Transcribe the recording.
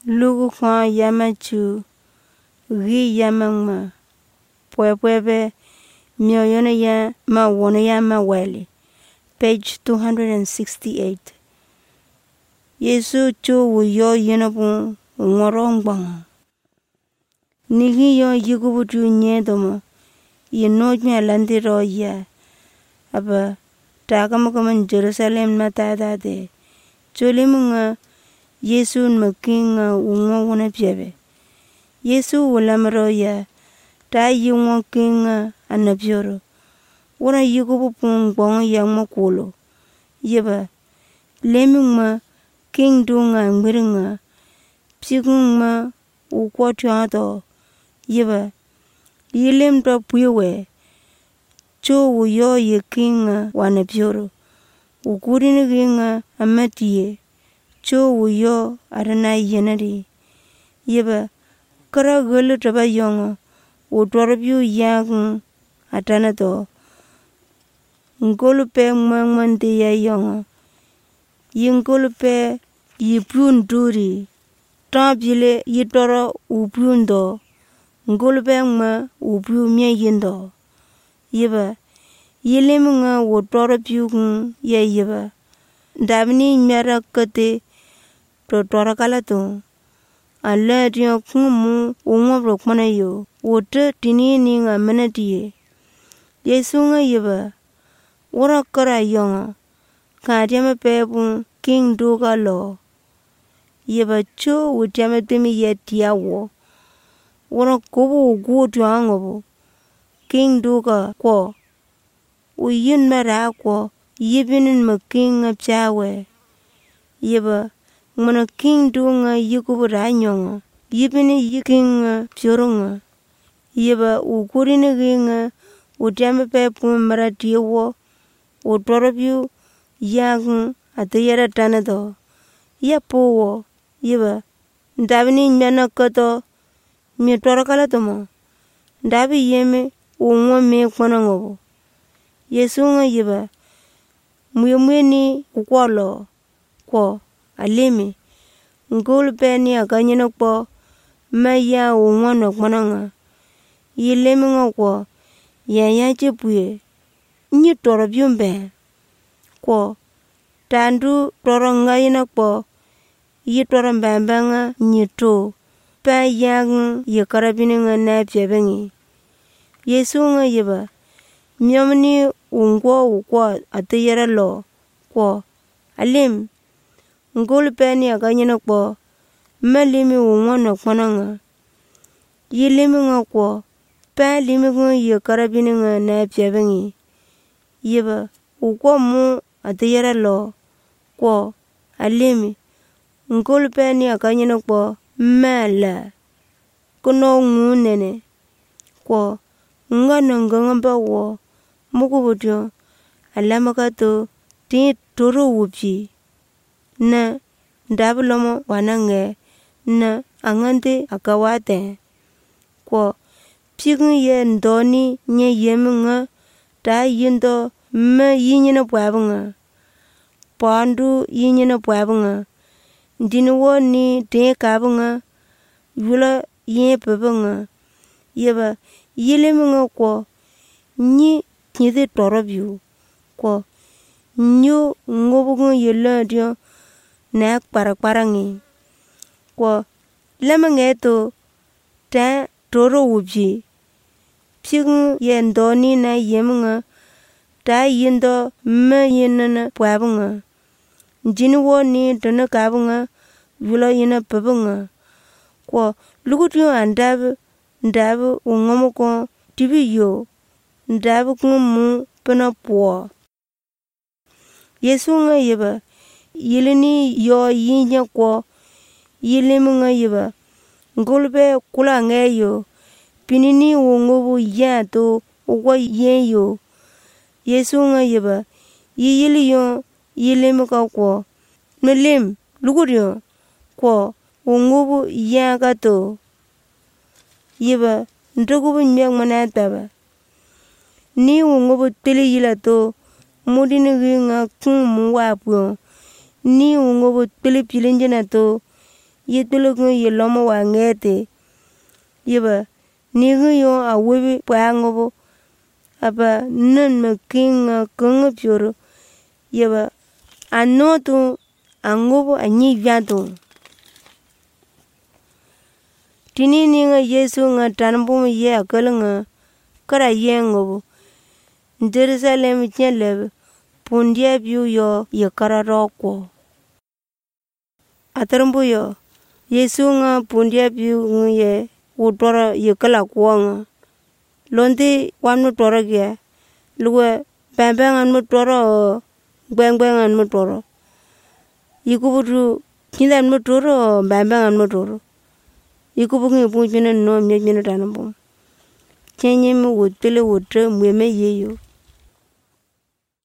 lugu kwa yamachu gi yamangma pwepwebe mioyona ya ma wona ya ma weli. Page 268. Yesu cho wu yo yenabu ngorong. Nigi yo yigubutu nyedomo yenojme landiro ya aba takamakaman Jerusalem matada de cholimunga Yesu makinga ungo wona piebe. Yesu wulamro ya ta yungo kinga anabioro wona yigubu pung bong yang makulo yeba lemingma king dunga ngiringa psigungma ukwatado yeba yilem to puyewe cho wuyo yekinga wanabioro ukurini ginga amatie cho wuyo arana yenari yeba kara gulu taba yongo udorabyu yang atanato ngolu pe ngmangmante ya yongo yingolu pe yipun duri tabile yitoro upundo ngolu pe ngma upu mye yindo yeba yilemunga udorabyu ya yeba dabni nyara kate to torakala to alla dio kumu ungobro kwana yo wote tini ni nga menati Yesu nga yeba wora kara yonga kadiama pebu king duga lo yeba cho wutiama temi yetia wo wora kobu ugutu angobu king duga ko uyin mara ko yibinin ma king apchawe yeba mana king dunga yikubu ranyonga yibini yikinga pyoronga yeba ukurini ginga utiama pepu marati wo utorobyu yang atayara tanado yapo wo yeba ndabini nyana kato mi torakala tomo ndabi yeme ungo me kwanango Yesu nga yeba muyemweni ukwalo ko alimi ngul peni akanyina ko maya ungo no kwananga yilemi nga ko yaya chepuye nyi torobyumbe ko tandu toronga ina ko yitoro mbambanga nyito pa yang yekarabini nga na pyebengi Yesu nga yeba myomni ungwo ukwa atayara lo ko alim ngul peni akanyina ko malimi ungo no kwananga yilimi nga ko pa limi nga yekarabini nga na pyebengi yeba ukwa mu atayara lo ko alimi ngul peni akanyina ko mala kuno ngunene ko ngano ngamba wo mukubutyo alamakato ti toro wupi na ndabulomo wanange na angante akawate ko pigun ye ndoni nye yemunga ta yindo ma yinyina pwabunga pandu yinyina pwabunga ndinwo ni te kabunga yula ye pebunga yeba yilemunga ko nyi nyide torobyu ko nyu ngobugu yela dio na paraparangi ko lemangeto ta toro wubi pigun ye ndoni na yemunga ta yindo ma yinana pwabunga jinwo ni tona kabunga yula yina pebunga ko lugutu ndabu ungomuko tibiyo ndabu kumu pena po Yesu nga yeba yilini yo yinya ko yilimu nga yeba ngulbe kula ngeyo pinini wongobu yato uwa yeyo Yesu nga yeba yili yo yilimu ka ko melim lugutu ko wongobu yagato yeba ndogubu nyang manataba ni wongobu tili yila to mudini nga kumu wapu ni wongobu tili pilinjina to ye tulugu ye lomo wa ngete yeba nigi yo a webi pangobo aba nun me kinga kunga pyoro yeba anotu angobo anyi vyanto tini ninga Yesu nga tanbo ye akalanga kara yengobo Jerusalem chenleb pundia biu yo ye kararoko atarumbu yo Yesu nga pundia biu ye utora ye kala kuanga lonti wanmu tora kia luwe bambangan mu tora bangbangan mu tora yikubutu kindan mu tora bambangan mu tora yikubuki punjina no myejina tanambo chenye mu wutele wutre mweme yeyo